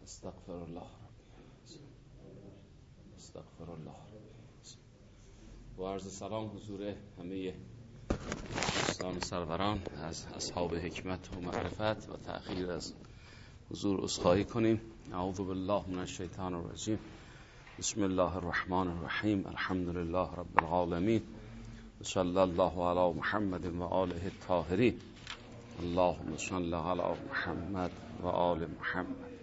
استغفر الله استغفر الله. با عرض سلام حضور همه دوستان سروران از اصحاب حکمت و معرفت و تأخیر از حضور عذرخواهی کنیم. اعوذ بالله من الشیطان الرجیم. بسم الله الرحمن الرحیم. الحمد لله رب العالمین و صلی الله علی محمد و آله الطاهرین. اللهم صل علی محمد و آل محمد.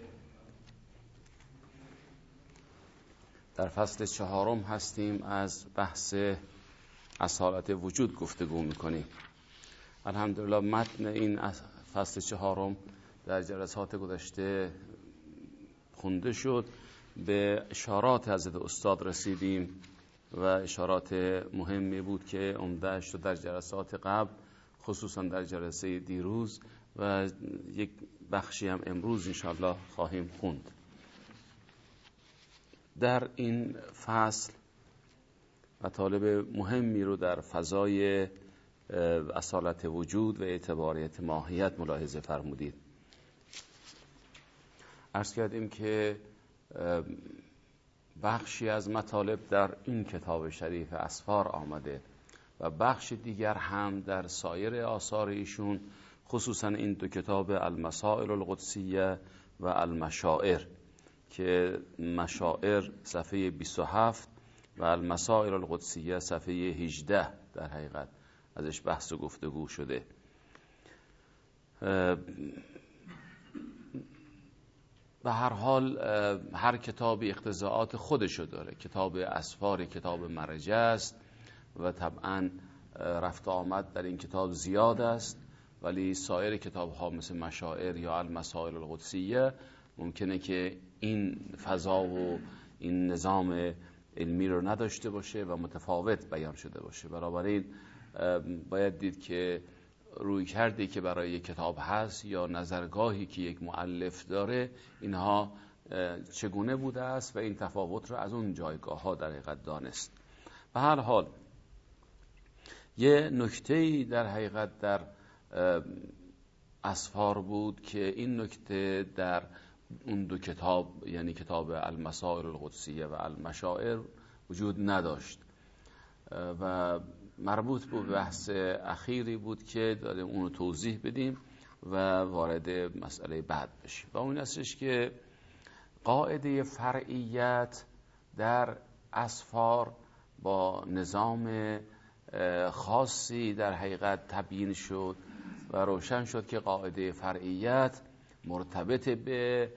در فصل چهارم هستیم، از بحث اصالت وجود گفتگو میکنیم. الحمدلله متن این فصل چهارم در جلسات گذشته خونده شد. به اشارات حضرت استاد رسیدیم و اشارات مهمی بود که عمده‌اش رو در جلسات قبل، خصوصا در جلسه دیروز و یک بخشی هم امروز انشاءالله خواهیم خوند. در این فصل مطالب مهمی رو در فضای اصالت وجود و اعتباریت ماهیت ملاحظه فرمودید. عرض کردیم که بخشی از مطالب در این کتاب شریف اسفار آمده و بخش دیگر هم در سایر آثار ایشون، خصوصا این دو کتاب المسائل القدسیه و المشاعر که مشاعر صفحه 27 و المسائل القدسیه صفحه 18 در حقیقت ازش بحث و گفتگو شده. به هر حال هر کتابی اقتضاعات خودشو داره. کتاب اسفار کتاب مرجع است و طبعا رفت آمد در این کتاب زیاد است، ولی سایر کتاب ها مثل مشاعر یا المسائل القدسیه ممکنه که این فضا و این نظام علمی رو نداشته باشه و متفاوت بیان شده باشه. بنابراین باید دید که روی کردی که برای یک کتاب هست یا نظرگاهی که یک مؤلف داره، اینها چگونه بوده است و این تفاوت رو از اون جایگاه ها در حقیقت دانست. به هر حال یه نکته‌ای در حقیقت در اسفار بود که این نکته در اون دو کتاب، یعنی کتاب المسائل القدسیه و المشاعر، وجود نداشت و مربوط به بحث اخیری بود که داریم اون رو توضیح بدیم و وارد مسئله بعد بشیم. و اون هستش که قاعده فرعیت در اسفار با نظام خاصی در حقیقت تبیین شد و روشن شد که قاعده فرعیت مرتبط به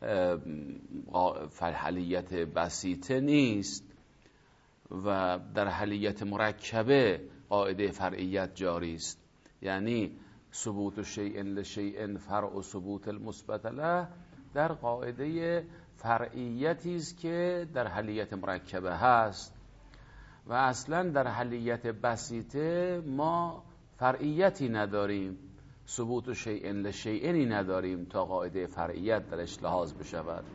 حلیت بسیطه نیست و در حلیت مرکبه قاعده فرعیت جاری است. یعنی ثبوت شیء لشیء فرع ثبوت المثبت له در قاعده فرعیتی است که در حلیت مرکبه هست و اصلا در حلیت بسیطه ما فرعیتی نداریم، ثبوت شیء لشیء نداریم تا قاعده فرعیت درش لحاظ بشود.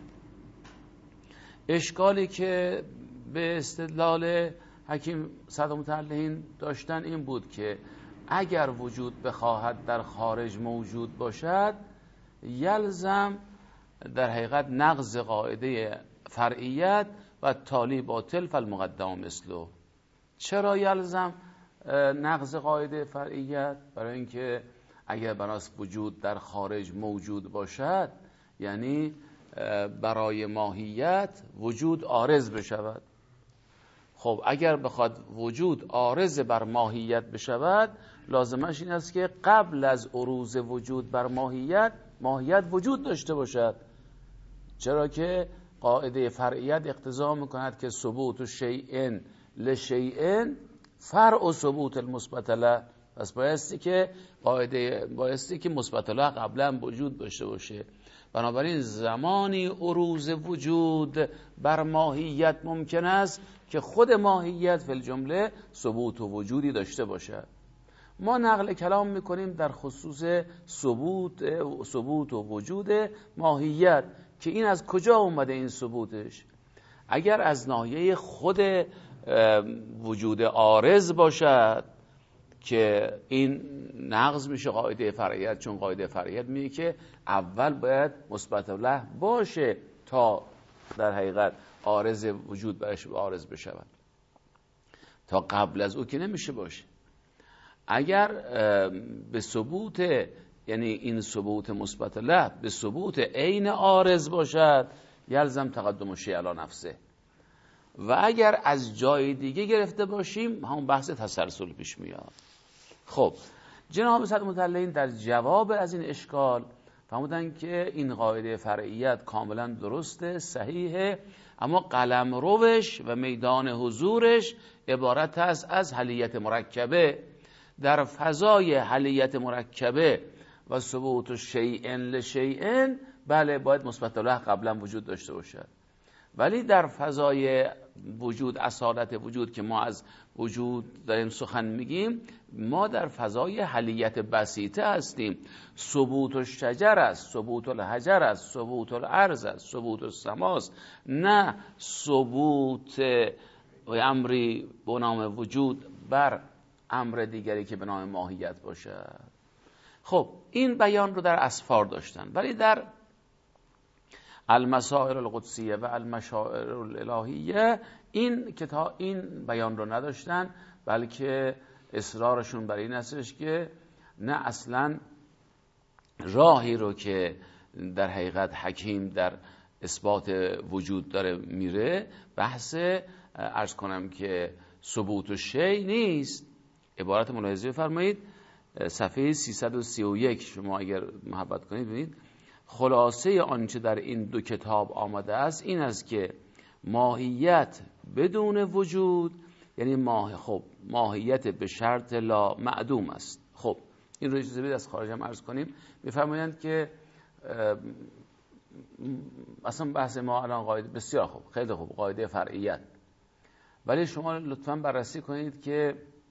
اشکالی که به استدلال حکیم صدرمتعلقین داشتن این بود که اگر وجود بخواهد در خارج موجود باشد، یلزم در حقیقت نقض قاعده فرعیت و تالی باطل فالمقدم مثله. چرا یلزم نقض قاعده فرعیت؟ برای اینکه اگر بناس وجود در خارج موجود باشد، یعنی برای ماهیت وجود عارض بشود. خب اگر بخواد وجود عارض بر ماهیت بشود، لازمش این است که قبل از عروض وجود بر ماهیت وجود داشته باشد. چرا که قاعده فرعیت اقتضا میکند که ثبوت شیء لشیء فرع ثبوت المثبت له. پس بایستی که مثبت له قبلا وجود داشته باشه. بنابراین زمانی عروض وجود بر ماهیت ممکن است که خود ماهیت فی الجمله ثبوت و وجودی داشته باشد. ما نقل کلام میکنیم در خصوص ثبوت و وجود ماهیت که این از کجا اومده این ثبوتش. اگر از ناحیه خود وجود عارض باشد که این نقض میشه قاعده فرعیت، چون قاعده فرعیت میگه که اول باید مثبت له باشه تا در حقیقت عارض وجود برش عارض بشود، تا قبل از او که نمیشه باشه. اگر به ثبوت، یعنی این ثبوت مثبت له به ثبوت عین عارض باشد، یلزم تقدم الشیء علی نفسه. و اگر از جای دیگه گرفته باشیم همون بحث تسلسل پیش میاد. خب جناب صدر مطلعین در جواب از این اشکال فرمودن که این قاعده فرعیت کاملا درسته، صحیحه، اما قلمروش و میدان حضورش عبارت است از حلیت مرکبه. در فضای حلیت مرکبه و ثبوت شیئن لشیئن، بله باید مثبت له قبلا وجود داشته باشد، ولی در فضای وجود، اصالت وجود که ما از وجود داریم سخن میگیم، ما در فضای حلیت بسیطه هستیم. ثبوت الشجر است، ثبوت الحجر است، ثبوت الارض است، ثبوت السما است، نه ثبوت امری به نام وجود بر امر دیگری که به نام ماهیت باشد. خب این بیان رو در اسفار داشتن، ولی در المسائل القدسیه و المشاعر الالهیه این کتاب این بیان رو نداشتن، بلکه اصرارشون بر این هستش که نه، اصلا راهی رو که در حقیقت حکیم در اثبات وجود داره میره بحث عرض کنم که ثبوت و شی نیست. عبارت ملاحظه فرمایید صفحه 331 شما اگر محبت کنید ببینید خلاصه آنچه در این دو کتاب آمده است این است که ماهیت بدون وجود یعنی ماهیت به شرط لا معدوم است. خب این رو اجازه بدید از خارج هم عرض کنیم. میفرمایند که اصلا بحث ما الان قاعده بسیار خوب، خیلی خوب، قاعده فرعیت، ولی شما لطفاً بررسی کنید که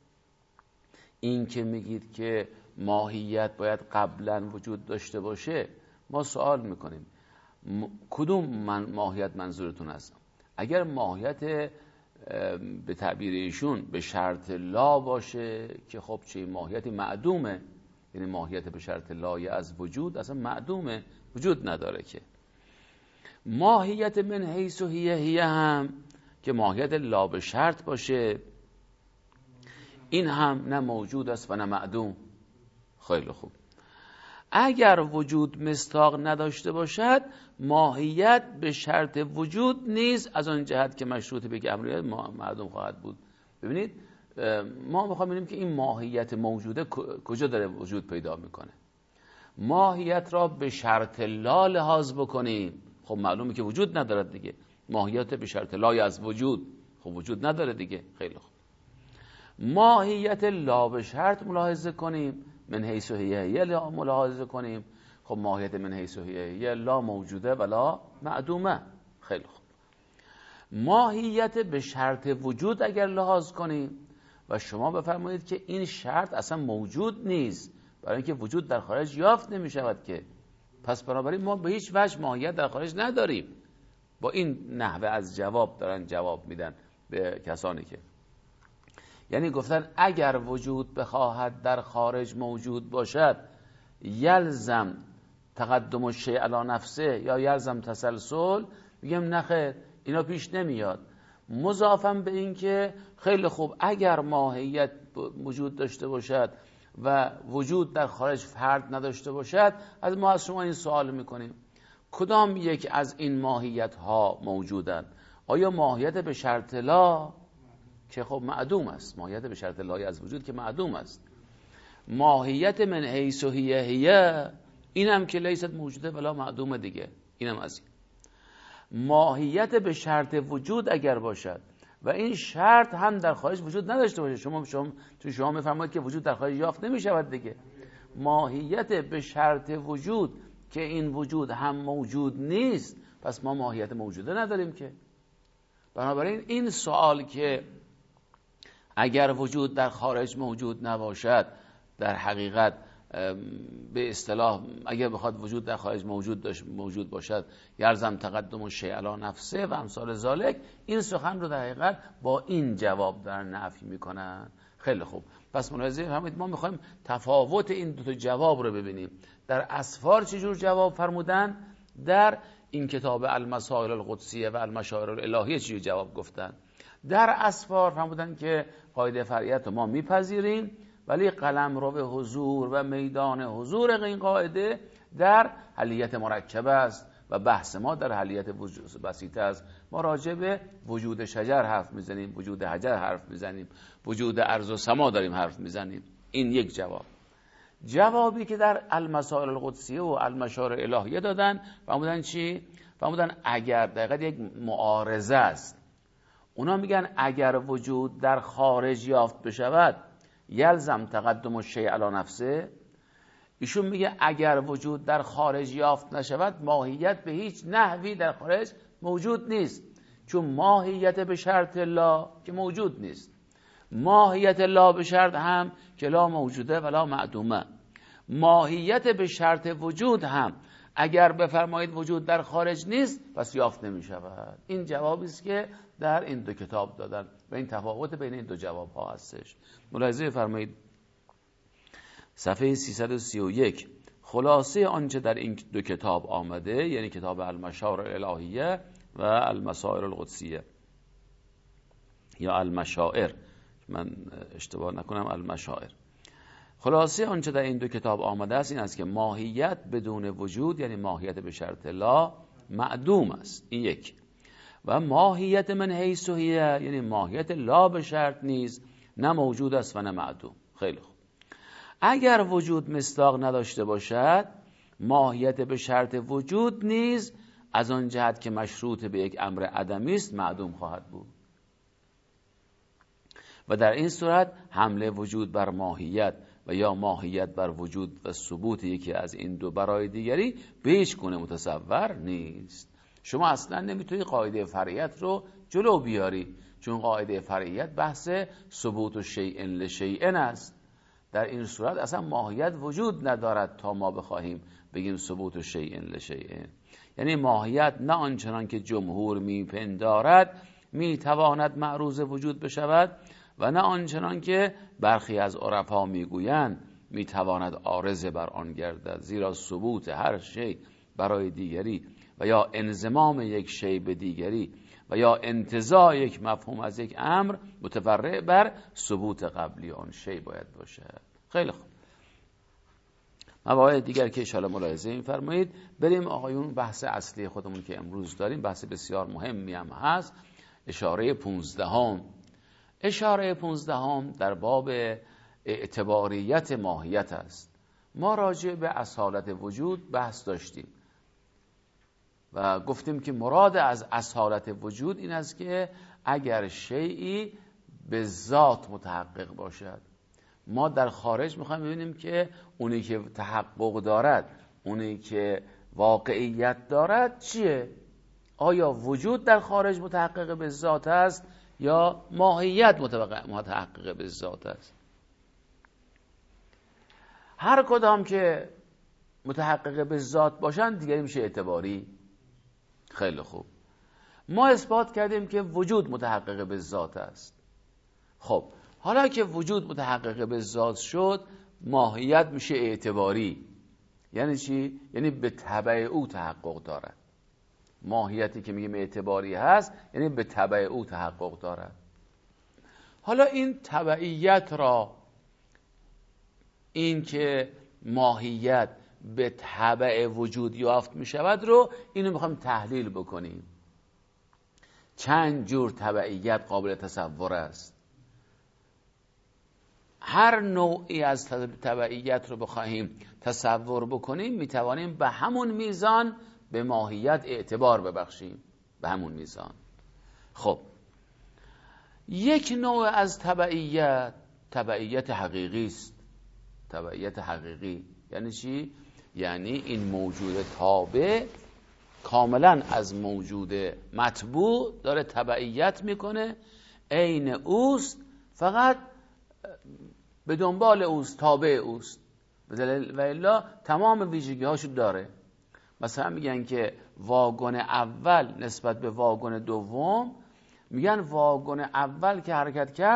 این که میگید که ماهیت باید قبلا وجود داشته باشه، ما سوال میکنیم کدوم ماهیت منظورتون است؟ اگر ماهیت به تعبیر ایشون به شرط لا باشه که خب چه ماهیتی معدومه، یعنی ماهیت به شرط لای از وجود اصلا معدومه، وجود نداره. که ماهیت من حیث و هیه هم که ماهیت لا به شرط باشه، این هم نه موجود است و نه معدوم. خیلی خوب. اگر وجود مصداق نداشته باشد، ماهیت به شرط وجود نیست، از آن جهت که مشروط به امریت معدوم خواهد بود. ببینید ما میخوایم ببینیم که این ماهیت موجوده کجا داره وجود پیدا میکنه. ماهیت را به شرط لا لحاظ بکنیم، خب معلومه که وجود ندارد دیگه. ماهیت به شرط لای از وجود، خب وجود نداره دیگه. خیلی خوب. ماهیت لا به شرط ملاحظه کنیم، من حیث و هیه ملاحظه کنیم، خب ماهیت من حیث و هیه لا موجوده ولا معدومه. خیلی خوب. ماهیت به شرط وجود اگر لحاظ کنیم و شما بفرمایید که این شرط اصلا موجود نیست، برای اینکه وجود در خارج یافت نمی شود که، پس بنابراین ما به هیچ وجه ماهیت در خارج نداریم. با این نحوه از جواب دارن جواب میدن به کسانی که یعنی گفتن اگر وجود بخواهد در خارج موجود باشد یلزم تقدم الشیء علی نفسه یا یلزم تسلسل. میگم نخیر، اینا پیش نمیاد. مضافاً به این که خیلی خوب اگر ماهیت وجود داشته باشد و وجود در خارج فرد نداشته باشد، از ما از شما این سوال میکنیم کدام یک از این ماهیت ها موجودند؟ آیا ماهیت به شرط لا که خب معدوم است، ماهیت به شرط لای از وجود که معدوم است، ماهیت من حیث و هیه اینم که لیست موجوده ولا معدومه دیگه، اینم از این. ماهیت به شرط وجود اگر باشد و این شرط هم در خارج وجود نداشته باشه، شما میفرمایید که وجود در خارج یافت نمی شود دیگه. ماهیت به شرط وجود که این وجود هم موجود نیست، پس ما ماهیت موجوده نداریم که. بنابراین این سوال که اگر وجود در خارج موجود نباشد، در حقیقت به اصطلاح اگر بخواد وجود در خارج موجود باشد یلزم تقدم الشیء علی نفسه و امثال ذالک، این سخن رو در حقیقت با این جواب در نفی میکنن. خیلی خوب. پس ملاحظه فرمایید ما میخوایم تفاوت این دو تا جواب رو ببینیم. در اسفار چجور جواب فرمودن، در این کتاب المسائل القدسیه و المشاعر الالهیه چجور جواب گفتن. در اسفار فرمودن که قاعده فرعیت رو ما میپذیریم، ولی قلمرو حضور و میدان حضور این قاعده در حلیت مرکب است و بحث ما در حلیت بسیطه است. ما راجع به وجود شجر حرف میزنیم، وجود حجر حرف میزنیم، وجود ارض و سما داریم حرف میزنیم. این یک جواب. جوابی که در المسائل القدسیه و المشاعر الالهیه دادن فرمودن چی؟ فرمودن اگر دقیقاً یک معارضه است. اونا میگن اگر وجود در خارج یافت بشود یلزم تقدم الشیء علی نفسه. ایشون میگه اگر وجود در خارج یافت نشود ماهیت به هیچ نحوی در خارج موجود نیست، چون ماهیت به شرط لا که موجود نیست، ماهیت لا به شرط هم که لا موجوده ولا معدومه، ماهیت به شرط وجود هم اگر بفرمایید وجود در خارج نیست پس یافت نمی شود. این جوابی است که در این دو کتاب دادن و این تفاوت بین این دو جواب ها هستش. ملاحظه فرمایید صفحه 331 خلاصه آنچه در این دو کتاب آمده، یعنی کتاب المشاعر الالهیه و المسائل القدسیه یا المشاعر، من اشتباه نکنم المشاعر. خلاصه آنچه در این دو کتاب آمده است این است که ماهیت بدون وجود یعنی ماهیت به شرط لا معدوم است، این یک، و ماهیت من حیث هی یعنی ماهیت لا به شرط نیز نه موجود است و نه معدوم. خیلی خوب. اگر وجود مصداق نداشته باشد ماهیت به شرط وجود نیز از آن جهت که مشروط به یک امر عدمی است معدوم خواهد بود و در این صورت حمله وجود بر ماهیت و یا ماهیت بر وجود و ثبوت یکی از این دو برای دیگری به هیچ گونه متصور نیست. شما اصلا نمیتونی قاعده فرعیت رو جلو بیاری، چون قاعده فرعیت بحث ثبوت و شیء لشیء است. در این صورت اصلا ماهیت وجود ندارد تا ما بخواهیم بگیم ثبوت و شیء لشیء، یعنی ماهیت نه آنچنان که جمهور میپندارد میتواند معروض وجود بشود و نه آنچنان که برخی از عرفا میگویند میتواند عارض بر آن گردد، زیرا ثبوت هر شی برای دیگری و یا انضمام یک شی به دیگری و یا انتزاع یک مفهوم از یک امر متفرع بر ثبوت قبلی آن شی باید باشد. خیلی خوب. مواعظ دیگر که انشاءالله ملاحظه این فرمایید. بریم آقایون بحث اصلی خودمون که امروز داریم، بحث بسیار مهمی هم هست. اشاره 15. اشاره 15 در باب اعتباریت ماهیت است. ما راجع به اصالت وجود بحث داشتیم و گفتیم که مراد از اصالت وجود این است که اگر شیئی به ذات متحقق باشد. ما در خارج میخوایم ببینیم که اونی که تحقق دارد، اونی که واقعیت دارد چیه؟ آیا وجود در خارج متحقق به ذات است یا ماهیت متحقق به ذات است؟ هر کدام که متحقق به ذات باشن دیگری میشه اعتباری. خیلی خوب. ما اثبات کردیم که وجود متحقق به ذات است. خب حالا که وجود متحقق به ذات شد ماهیت میشه اعتباری. یعنی چی؟ یعنی به تبع او تحقق دارد. ماهیتی که میگیم اعتباری هست یعنی به تبع او تحقق دارد. حالا این تبعیت را، این که ماهیت به تبع وجود یافت میشود رو، اینو میخوایم تحلیل بکنیم. چند جور تبعیت قابل تصور است. هر نوعی از تبعیت رو بخواهیم تصور بکنیم میتوانیم به همون میزان به ماهیت اعتبار ببخشیم، به همون میزان. خب یک نوع از تبعیت، تبعیت حقیقی است. تبعیت حقیقی یعنی چی؟ یعنی این موجود تابع کاملا از موجود متبوع داره تبعیت میکنه، عین اوست، فقط به دنبال اوست، تابع اوست، و الا تمام ویژگی هاشو داره. مثلا میگن که واگن اول نسبت به واگن دوم، میگن واگن اول که حرکت کرد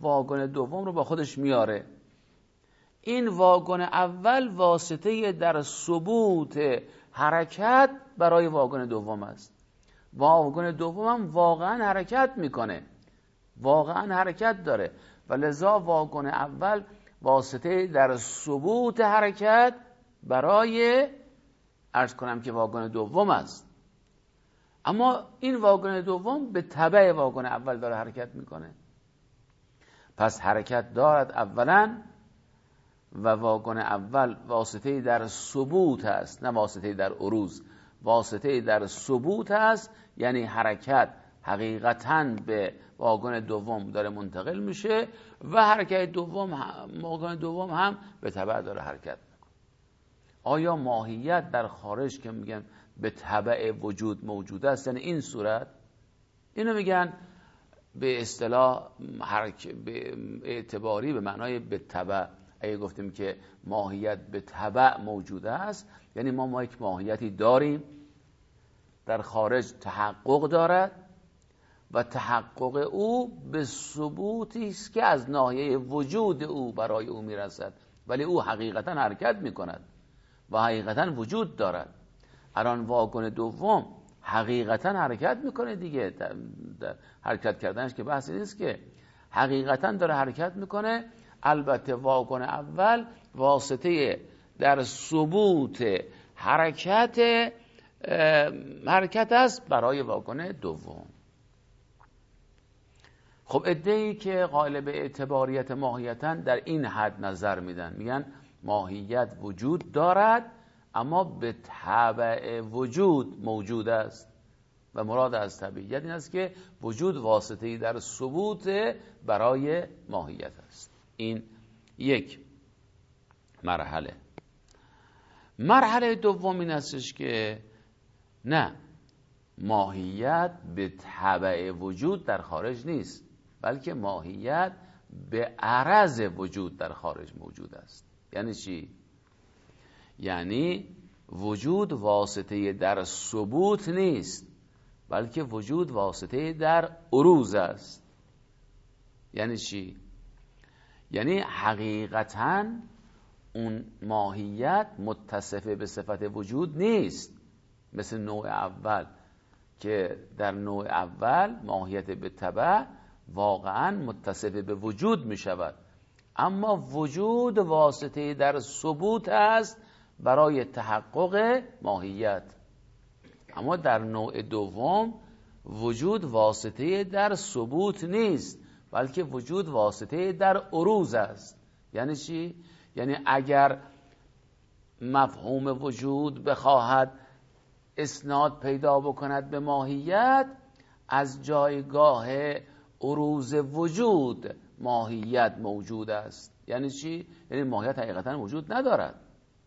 واگن دوم رو با خودش میاره. این واگن اول واسطه در ثبوت حرکت برای واگن دوم است. واگن دوم هم واقعا حرکت میکنه، واقعا حرکت داره و لذا واگن اول واسطه در ثبوت حرکت برای عرض کنم که واگن دوم است. اما این واگن دوم به تبع واگن اول داره حرکت میکنه. پس حرکت دارد اولا و واگن اول واسطه در ثبوت است، نه واسطه در عروض، واسطه در ثبوت است، یعنی حرکت حقیقتاً به واگن دوم داره منتقل میشه و حرکت دوم واگن دوم هم به تبع داره حرکت میکنه. آیا ماهیت در خارج که میگن به تبع وجود موجود است، یعنی این صورت؟ اینو میگن به اصطلاح به اعتباری به معنای به تبع. اگه گفتیم که ماهیت به تبع موجود است، یعنی ما یک ماهیتی داریم در خارج تحقق دارد و تحقق او به ثبوتی است که از ناحیه وجود او برای او میرسد، ولی او حقیقتا حرکت میکند و حقیقتا وجود دارد. الان واگن دوم حقیقتا حرکت میکنه دیگه، در حرکت کردنش که بحثی نیست، که حقیقتا داره حرکت میکنه. البته واگن اول واسطه در ثبوت حرکت است برای واگن دوم. خب عده‌ای که قائل به اعتباریت ماهیتن در این حد نظر میدن، میگن ماهیت وجود دارد اما به تبع وجود موجود است و مراد از طبیعیت این است که وجود واسطه‌ای در ثبوت برای ماهیت است. این یک مرحله. مرحله دوم این استش که نه، ماهیت به تبع وجود در خارج نیست، بلکه ماهیت به عرض وجود در خارج موجود است. یعنی چی؟ یعنی وجود واسطه در ثبوت نیست، بلکه وجود واسطه در عروض است. یعنی چی؟ یعنی حقیقتاً اون ماهیت متصف به صفت وجود نیست، مثل نوع اول که در نوع اول ماهیت به تبع واقعاً متصف به وجود می شود، اما وجود واسطه در ثبوت است برای تحقق ماهیت. اما در نوع دوم وجود واسطه در ثبوت نیست، بلکه وجود واسطه در عروض است. یعنی چی؟ یعنی اگر مفهوم وجود بخواهد اسناد پیدا بکند به ماهیت، از جایگاه عروض وجود ماهیت موجود است. یعنی چی؟ یعنی ماهیت حقیقتا وجود ندارد،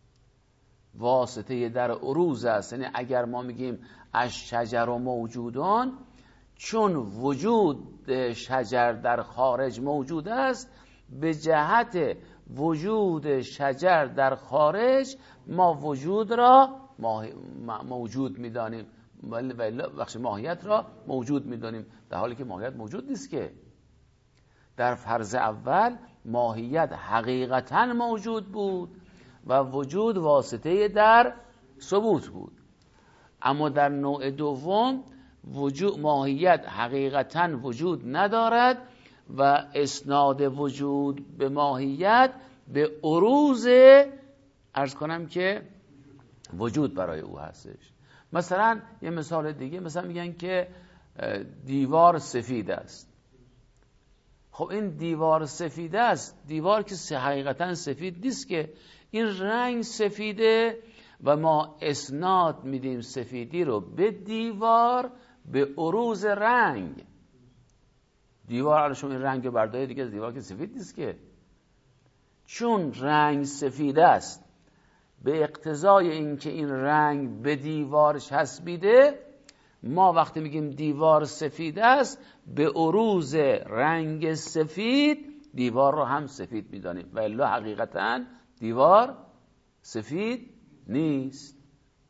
واسطه در عروض است. یعنی اگر ما میگیم الشجر موجودان، چون وجود شجر در خارج موجود است، به جهت وجود شجر در خارج ما وجود را موجود میدانیم، بخش ماهیت را موجود میدانیم، در حالی که ماهیت موجود نیست. که در فرض اول ماهیت حقیقتا موجود بود و وجود واسطه در ثبوت بود، اما در نوع دوم ماهیت حقیقتا وجود ندارد و اسناد وجود به ماهیت به عروض عرض کنم که وجود برای او هستش. مثلا یه مثال دیگه، مثلا میگن که دیوار سفید است. خب این دیوار سفید است، دیوار که حقیقتا سفید نیست، که این رنگ سفیده و ما اسناد میدیم سفیدی رو به دیوار به عروض رنگ. دیوار حالا شما این رنگ برداری دیگه، دیوار که سفید نیست، که چون رنگ سفید است به اقتضای اینکه این رنگ به دیوار چسبیده، ما وقتی میگیم دیوار سفید است به عروض رنگ سفید دیوار رو هم سفید میدانیم، و الا حقیقتا دیوار سفید نیست.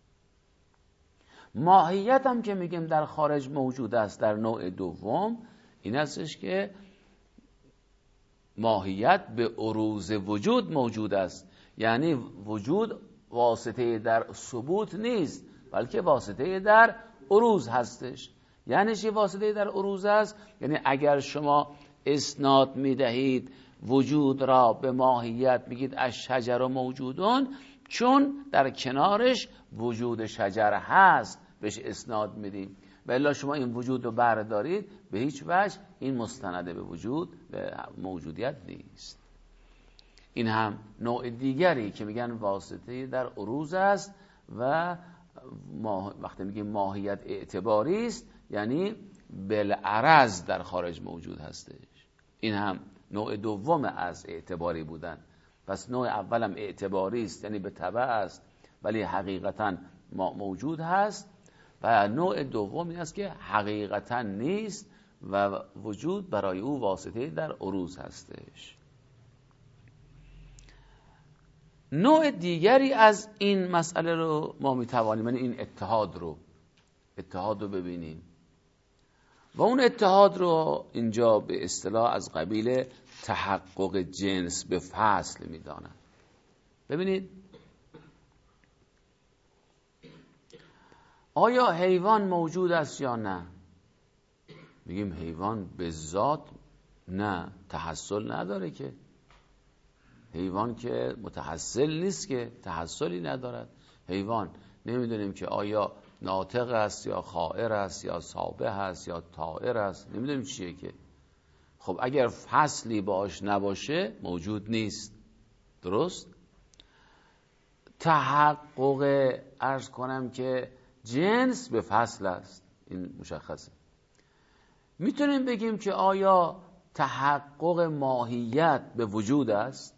ماهیت هم که میگیم در خارج موجود است در نوع دوم، این هستش که ماهیت به عروض وجود موجود است. یعنی وجود واسطه در ثبوت نیست، بلکه واسطه در عروض هستش. یعنی چی واسطه در عروض است؟ یعنی اگر شما اسناد میدهید وجود را به ماهیت، میگید الشجر موجودون، چون در کنارش وجود شجر هست بهش اسناد میدیم. و الا شما این وجود رو بردارید، به هیچ وجه این مستنده به وجود، به موجودیت نیست. این هم نوع دیگری که میگن واسطه در عروض است و وقتی میگیم ماهیت اعتباری است یعنی بالعرض در خارج موجود هستش. این هم نوع دوم از اعتباری بودن. پس نوع اولم اعتباری است یعنی به تبع است ولی حقیقتا موجود هست، و نوع دوم این است که حقیقتا نیست و وجود برای او واسطه در عروض هستش. نوع دیگری از این مسئله رو ما میتوانیم، یعنی این اتحاد رو ببینیم و اون اتحاد رو اینجا به اصطلاح از قبیل تحقق جنس به فصل میدانن. ببینید آیا حیوان موجود است یا نه؟ میگیم حیوان به ذات نه، تحصل نداره که. حیوان که متحصل نیست که، تحصلی ندارد. حیوان نمیدونیم که آیا ناطق است یا خائر است یا سابح است یا طائر است، نمیدونیم چیه که. خب اگر فصلی باش نباشه موجود نیست. درست؟ تحقق عرض کنم که جنس به فصل است، این مشخصه. میتونیم بگیم که آیا تحقق ماهیت به وجود است؟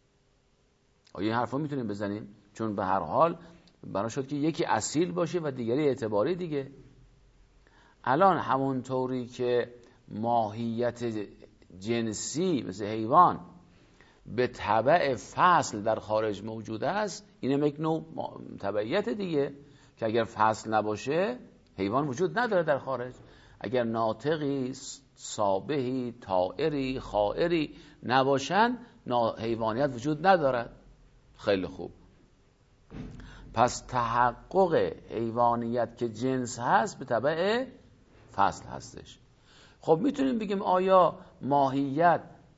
آیا این حرفا میتونیم بزنیم؟ چون به هر حال بنا شد که یکی اصیل باشه و دیگری اعتباری دیگه. الان همونطوری که ماهیت جنسی مثل حیوان به تبع فصل در خارج موجود است، اینم یک نوع تبعیت دیگه که اگر فصل نباشه حیوان وجود نداره در خارج. اگر ناطقی، سابحی، طائری، خائری نباشن حیوانیت وجود ندارد. خیلی خوب. پس تحقق حیوانیت که جنس هست به تبع فصل هستش. خب میتونیم بگیم آیا ماهیت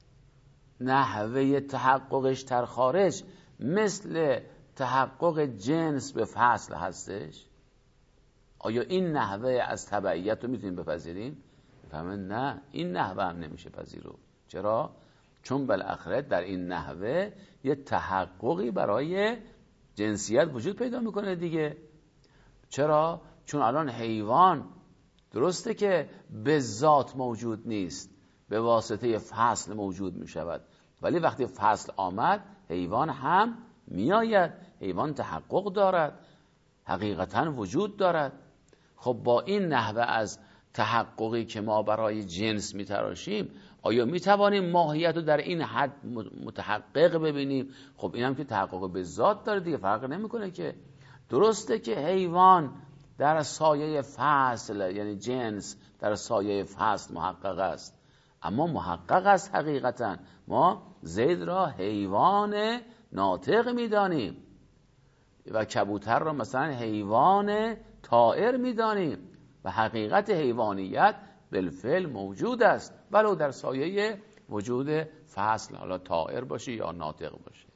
نحوه تحققش در خارج مثل تحقق جنس به فصل هستش؟ آیا این نحوه از تبعیت رو میتونیم بپذیریم؟ بفهمن نه، این نحوه هم نمیشه پذیرو. چرا؟ چون بالاخره در این نحوه یه تحققی برای جنسیت وجود پیدا میکنه دیگه. چرا؟ چون الان حیوان درسته که به ذات موجود نیست، به واسطه فصل موجود میشود، ولی وقتی فصل آمد حیوان هم میآید. حیوان تحقق دارد، حقیقتا وجود دارد. خب با این نحوه از تحققی که ما برای جنس میتراشیم آیا میتوانیم ماهیت رو در این حد متحقق ببینیم؟ خب این هم که تحقق به ذات داره دیگه، فرق نمیکنه که. درسته که حیوان در سایه فصل یعنی جنس در سایه فصل محقق است، اما محقق است حقیقتا. ما زید را حیوان ناطق میدانیم و کبوتر را مثلا حیوان طائر میدانیم و حقیقت حیوانیت بالفعل موجود است ولو در سایه وجود فصل، حالا طائر باشه یا ناطق باشه.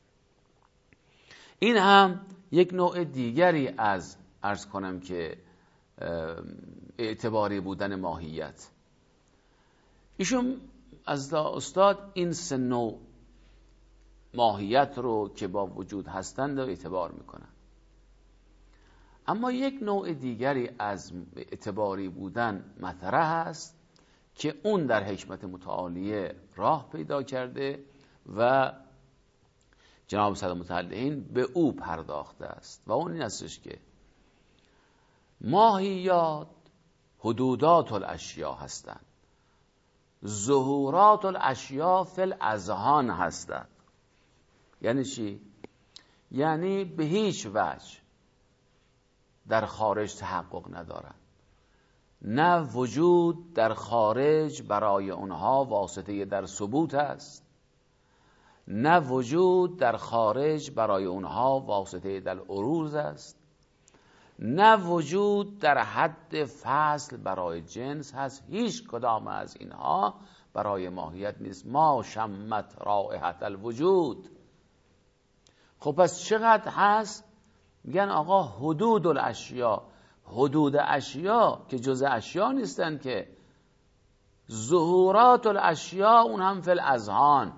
این هم یک نوع دیگری از عرض کنم که اعتباری بودن ماهیت. ایشون از استاد این سه نوع ماهیت رو که با وجود هستند رو اعتبار میکنن. اما یک نوع دیگری از اعتباری بودن مطرح است که اون در حکمت متعالیه راه پیدا کرده و جناب صدر متعلقین به او پرداخته است و اون این استش که ماهیات حدودات الاشیا هستند، ظهورات الاشیا فی الاذهان هستند. یعنی چی؟ یعنی به هیچ وجه در خارج تحقق ندارند، نه وجود در خارج برای اونها واسطه در ثبوت است نه وجود در خارج برای اونها واسطه در عروض است، نه وجود در حد فصل برای جنس هست. هیچ کدام از اینها برای ماهیت نیست. ما شمت رائحة الوجود. خب پس چقدر هست؟ میگن آقا حدود الاشیاء، حدود اشیاء که جزء اشیاء نیستن که، ظهورات الاشیاء اون هم فی الاذهان.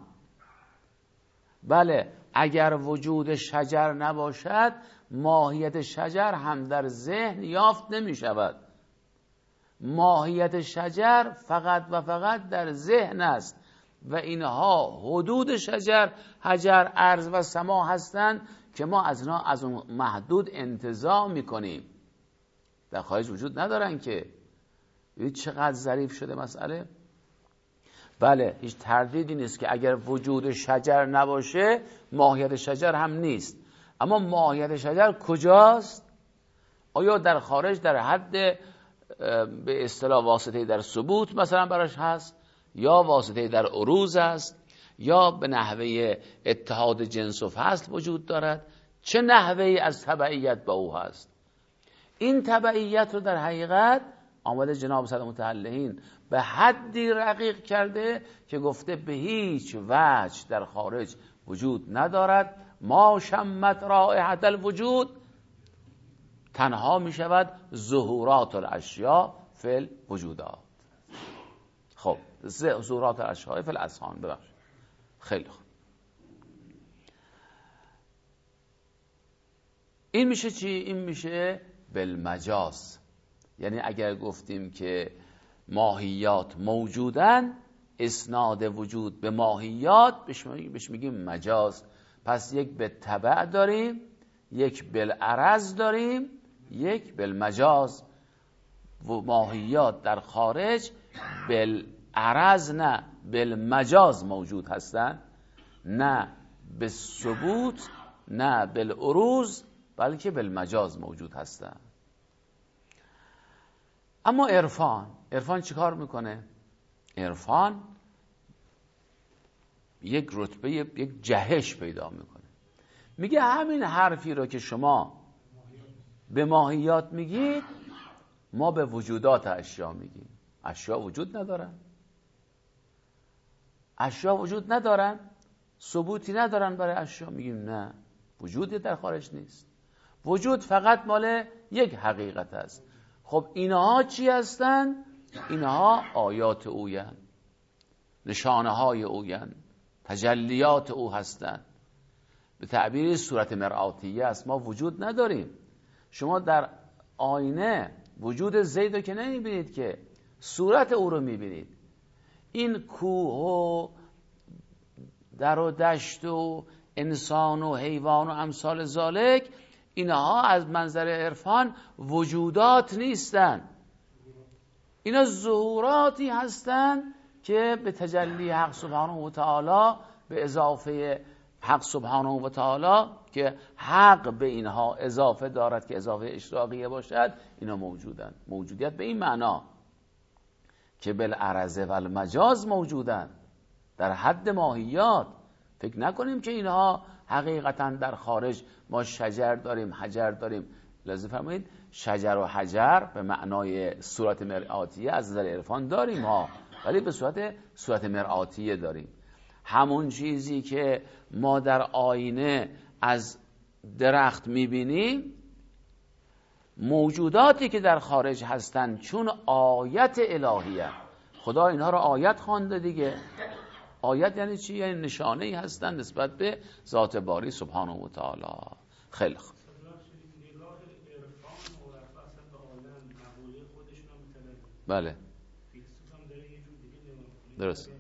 بله اگر وجود شجر نباشد ماهیت شجر هم در ذهن یافت نمی شود. ماهیت شجر فقط و فقط در ذهن است و اینها حدود شجر، حجر، ارض و سما هستند که ما از اون محدود انتزاع میکنیم. در خارج وجود ندارن که. ببینید چقدر ظریف شده مسئله. بله هیچ تردیدی نیست که اگر وجود شجر نباشه ماهیت شجر هم نیست. اما ماهیت شجر کجاست؟ آیا در خارج در حد به اصطلاح واسطه در ثبوت مثلا براش هست، یا واسطه در عروض است، یا به نحوه اتحاد جنس و فصل وجود دارد؟ چه نحوه از تبعیت با او هست؟ این تبعیت رو در حقیقت آمده جناب صدر متعلهین به حدی رقیق کرده که گفته به هیچ وجه در خارج وجود ندارد. ما شمت رائحة الوجود تنها می شود ظهورات الاشیاء فی الوجودات. خب ظهورات الاشیاء فی الاذهان. ببخشید خیلی خوب. این میشه چی؟ این میشه بالمجاز. یعنی اگر گفتیم که ماهیات موجودن، اسناد وجود به ماهیات بهش میگیم مجاز. پس یک به تبع داریم، یک بالعرض داریم، یک بالمجاز. و ماهیات در خارج بالعرض نه بالمجاز موجود هستند، نه به ثبوت نه بالعروض بلکه بالمجاز موجود هستند. اما عرفان چی کار میکنه؟ عرفان یک رتبه، یک جهش پیدا میکنه. میگه همین حرفی رو که شما به ماهیات میگید ما به وجودات اشیا میگیم. اشیا وجود ندارن، اشیا وجود ندارن، ثبوتی ندارن برای اشیا. میگیم نه، وجودی در خارج نیست. وجود فقط مال یک حقیقت است. خب اینها چی هستن؟ اینها آیات اوین، نشانه های اوین، تجلیات او هستند. به تعبیر صورت مرآتیه است. ما وجود نداریم. شما در آینه وجود زید رو که نمیبینید که، صورت او رو میبینید. این کوه و در و دشت و انسان و حیوان و امثال ذالک، اینها از منظر عرفان وجودات نیستن. اینا ظهوراتی هستن که به تجلی حق سبحانه و تعالی، به اضافه حق سبحانه و تعالی که حق به اینها اضافه دارد که اضافه اشراقیه باشد، اینا موجودن. موجودیت به این معنا که بالعرض و المجاز موجودن در حد ماهیات. فکر نکنیم که اینها حقیقتا در خارج ما شجر داریم، حجر داریم. لازم فرمایید شجر و حجر به معنای صورت مرآتیه از نظر عرفان داریم ها، ولی به صورت مرآتیه داریم. همون چیزی که ما در آینه از درخت میبینیم، موجوداتی که در خارج هستند چون آیت الهیه. خدا اینها رو آیت خوانده دیگه. آیت یعنی چی؟ یعنی نشانه ای هستند نسبت به ذات باری سبحانه و تعالی. خیلی خوب. بله درست.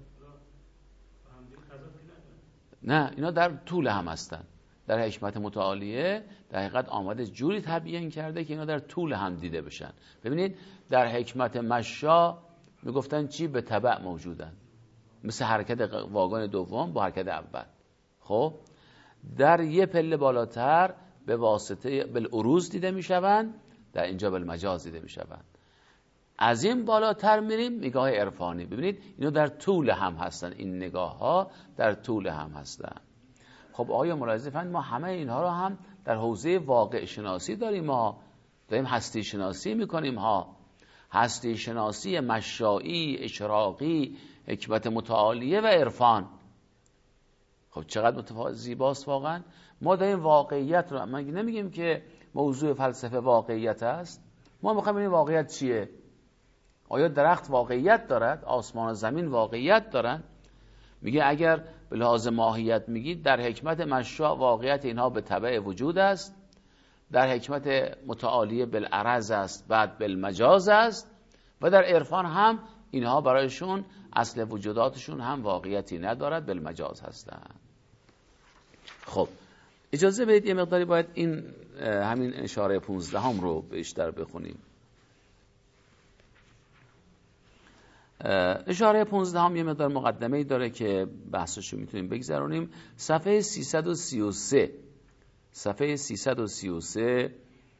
نه اینا در طول هم هستن. در حکمت متعالیه در حقیقت آمده جوری تبیین کرده که اینا در طول هم دیده بشن. ببینید در حکمت مشا میگفتن چی؟ به تبع موجودن، مثل حرکت واگن دوم با حرکت اول. خب در یه پله بالاتر به واسطه بالعروض دیده میشوند، در اینجا بالمجاز دیده میشوند. از این بالاتر میریم نگاه عرفانی. ببینید اینو در طول هم هستن، این نگاه ها در طول هم هستن. خب آقای ملاحظه فرمایید ما همه اینها رو هم در حوزه واقع شناسی داریم، ما داریم هستی شناسی میکنیم ها، هستی شناسی مشائی، اشراقی، حکمت متعالیه و عرفان. خب چقدر زیباست واقعا. ما داریم واقعیت رو، ما نمیگیم که موضوع فلسفه واقعیت است، ما میخوایم ببینیم واقعیت چیه. آیا درخت واقعیت دارد؟ آسمان و زمین واقعیت دارن؟ میگه اگر به لحاظ ماهیت میگید در حکمت مشاع واقعیت اینها به تبع وجود است، در حکمت متعالیه بالعرض است، بعد بالمجاز است، و در عرفان هم اینها برایشون اصل وجوداتشون هم واقعیتی ندارد، بالمجاز هستند. خب اجازه بدید یه مقداری باید این همین اشاره 15 هم رو بیشتر بخونیم. اشاره 15 هم یه مقدار مقدمه‌ای داره که بحثشو میتونیم بگذرونیم. صفحه 333 صفحه 333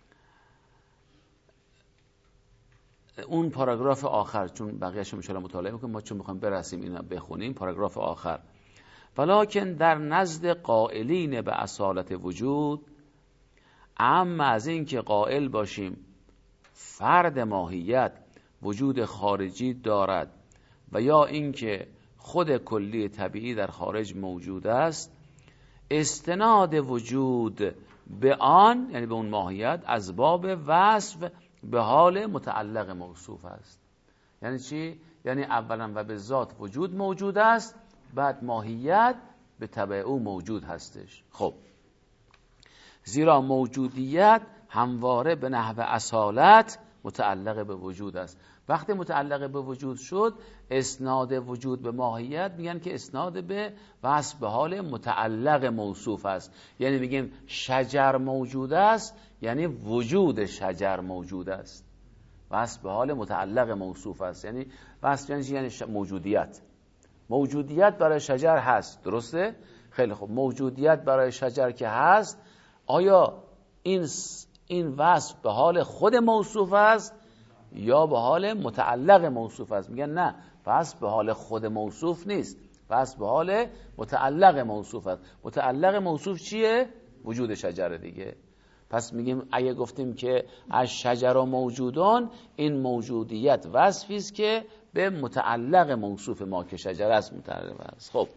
اون پاراگراف آخر، چون بقیه‌اشو ان شاءالله مطالعه میکنیم، ما چون میخوایم برسیم اینا بخونیم. پاراگراف آخر: ولکن در نزد قائلین به اصالت وجود، اما از این که قائل باشیم فرد ماهیت وجود خارجی دارد و یا اینکه خود کلی طبیعی در خارج موجود است، استناد وجود به آن، یعنی به اون ماهیت، از باب وصف به حال متعلق موصوف است. یعنی چی؟ یعنی اولا و به ذات وجود موجود است، بعد ماهیت به تبع او موجود هستش. خب زیرا موجودیت همواره به نحو اصالت متعلق به وجود است. وقتی متعلق به وجود شد، اسناد وجود به ماهیت میگن که اسناد به وصف به حال متعلق موصوف است. یعنی میگیم شجر موجود است، یعنی وجود شجر موجود است. وصف به حال متعلق موصوف است، یعنی وصف یعنی موجودیت. موجودیت برای شجر هست، درسته؟ خیلی خوب. موجودیت برای شجر که هست، آیا این وصف به حال خود موصوف است یا به حال متعلق موصوف است؟ میگن نه، وصف به حال خود موصوف نیست، وصف به حال متعلق موصوف است. متعلق موصوف چیه؟ وجود شجر دیگه. پس میگیم اگه گفتیم که از شجر و موجودان، این موجودیت وصفی است که به متعلق موصوف ما که شجر است متعلق است. خب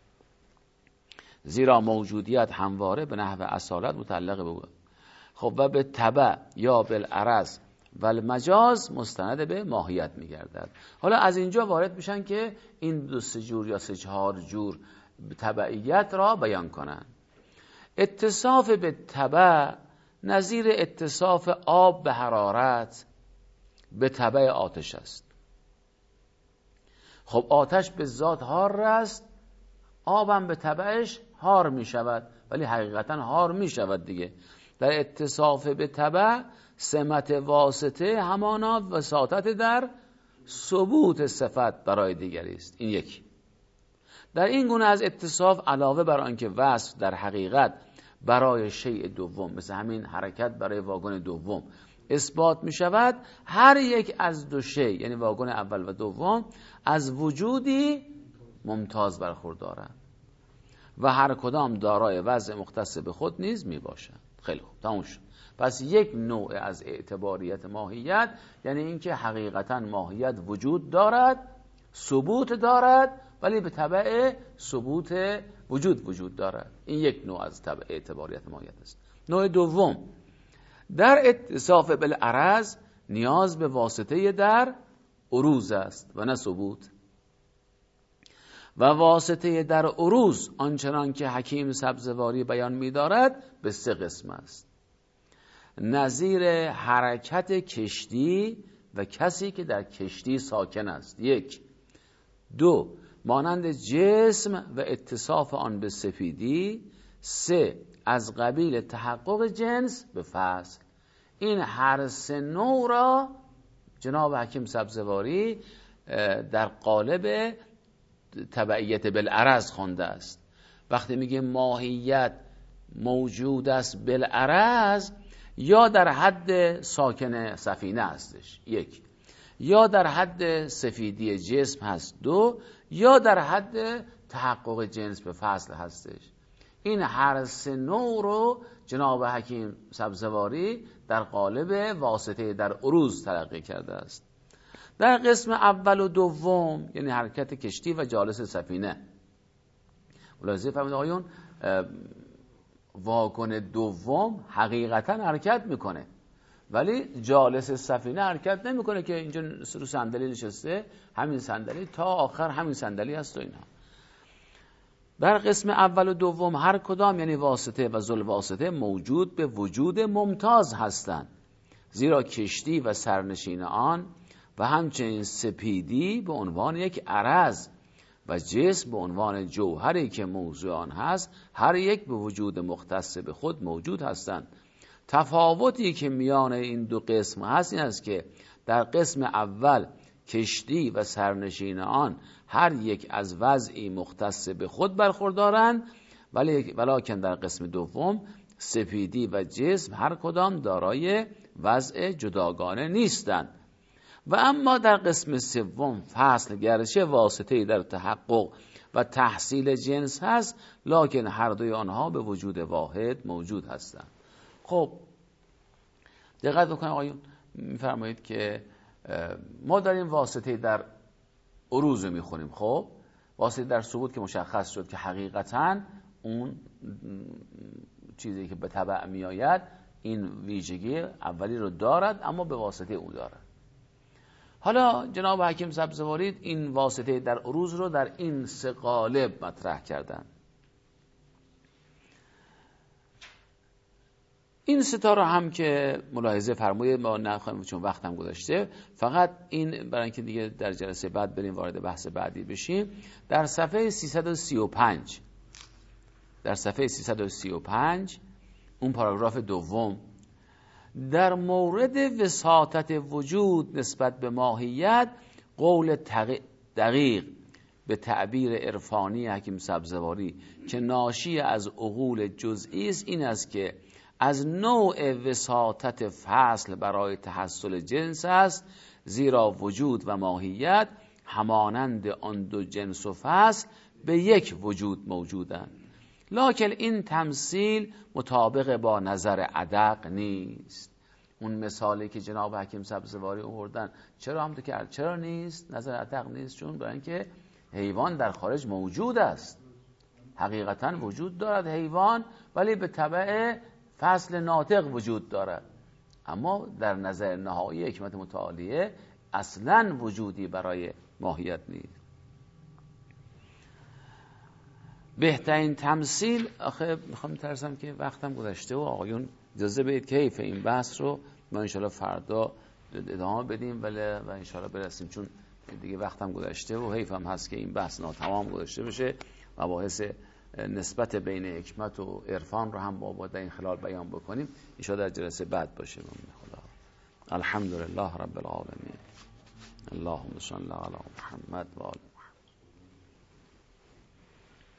زیرا موجودیت همواره به نحو اصالت متعلق به بود. خب و به تبع یا بالعرض و المجاز مستند به ماهیت میگردد. حالا از اینجا وارد میشن که این 2-3 جور یا 3-4 جور تبعیت را بیان کنن. اتصاف به تبع نظیر اتصاف آب به حرارت به تبع آتش است. خب آتش به ذات حار است، آبم به تبعش حار می شود، ولی حقیقتا حار می شود دیگه. در اتصاف به تبع سمت واسطه همانا وساطت در ثبوت صفت برای دیگری است. این یکی. در این گونه از اتصاف علاوه بر آنکه وصف در حقیقت برای شیء دوم، مثل همین حرکت برای واگن دوم اثبات می شود، هر یک از دو شیء، یعنی واگن اول و دوم، از وجودی ممتاز برخوردارند و هر کدام دارای وضع مختص به خود نیز می باشند. خیلی خوب، تموم شد. پس یک نوع از اعتباریت ماهیت یعنی اینکه حقیقتا ماهیت وجود دارد، ثبوت دارد، ولی به تبع ثبوت وجود دارد. این یک نوع از اعتباریت ماهیت است. نوع دوم، در اتصاف بالعرض نیاز به واسطه در عروض است و نه ثبوت. و واسطه در عروض آنچنان که حکیم سبزواری بیان می‌دارد به 3 قسم است. نظیر حرکت کشتی و کسی که در کشتی ساکن است، 1. 2. مانند جسم و اتصاف آن به سفیدی. 3. از قبیل تحقق جنس به فصل. این هر 3 نوع را جناب حکیم سبزواری در قالب تبعیت بالعرض خوانده است. وقتی میگه ماهیت موجود است بالعرض، یا در حد ساکن سفینه هستش، 1. یا در حد سفیدی جسم هست 2 یا در حد تحقق جنس به فصل هستش. این هر 3 نوع رو جناب حکیم سبزواری در قالب واسطه در عروض تلقی کرده است. در قسم اول و دوم یعنی حرکت کشتی و جالس سفینه، ملاحظه فرمودید آقایون واگن دوم حقیقتا حرکت میکنه ولی جالس سفینه حرکت نمیکنه که اینجا رو صندلی نشسته، همین صندلی تا آخر همین صندلی هست و اینها. در قسم اول و دوم هر کدام یعنی واسطه و ذل واسطه موجود به وجود ممتاز هستند، زیرا کشتی و سرنشین آن و همچنین سپیدی به عنوان یک عرض و جسم به عنوان جوهری که موضوع آن هست هر یک به وجود مختص به خود موجود هستند. تفاوتی که میان این دو قسم هست این است که در قسم اول کشتی و سرنشین آن هر یک از وضعی مختص به خود برخوردارند، ولیکن در قسم دوم سپیدی و جسم هر کدام دارای وضع جداگانه نیستند. و اما در قسم سوم فصل گرچه واسطه‌ای در تحقق و تحصیل جنس هست لکن هر دوی آنها به وجود واحد موجود هستند. خب دقت بکنید آقایون، میفرمایید که ما داریم واسطه در عروض میخونیم. خب واسطه در ثبوت که مشخص شد که حقیقتا اون چیزی که به تبع میآید این ویژگی اولی رو دارد اما به واسطه او دارد. حالا جناب حکیم سبزواری این واسطه در عروض رو در این 3 قالب مطرح کردن. این 3 تا رو هم که ملاحظه فرمایید ما نخواهیم چون وقتم گذشته، فقط این برای اینکه دیگه در جلسه بعد بریم وارد بحث بعدی بشیم. در صفحه 335 اون پاراگراف دوم در مورد وساطت وجود نسبت به ماهیت قول دقیق به تعبیر عرفانی حکیم سبزواری که ناشی از عقول جزئی است این است که از نوع وساطت فصل برای تحصل جنس است، زیرا وجود و ماهیت همانند آن دو جنس و فصل به یک وجود موجودند، لکن این تمثیل مطابق با نظر ادق نیست. اون مثالی که جناب حکیم سبزواری آوردن چرا هم کرد؟ چرا نیست؟ نظر ادق نیست چون برای اینکه حیوان در خارج موجود است، حقیقتا وجود دارد حیوان ولی به تبع فصل ناطق وجود دارد، اما در نظر نهایی حکمت متعالیه اصلا وجودی برای ماهیت نیست. بهترین تمثیل آخه میخوام ترسم که وقتم گذشته و آقایون اجازه بدید که حیف این بحث رو ما انشالله فردا ادامه بدیم و انشالله برسیم چون دیگه وقتم گذشته و حیف هم هست که این بحث ناتمام گذاشته بشه. مباحث نسبت بین حکمت و عرفان رو هم با در این خلال بیان بکنیم انشالله در جلسه بعد باشه. خدا الحمدلله رب العالمین. اللهم صل علی محمد و آله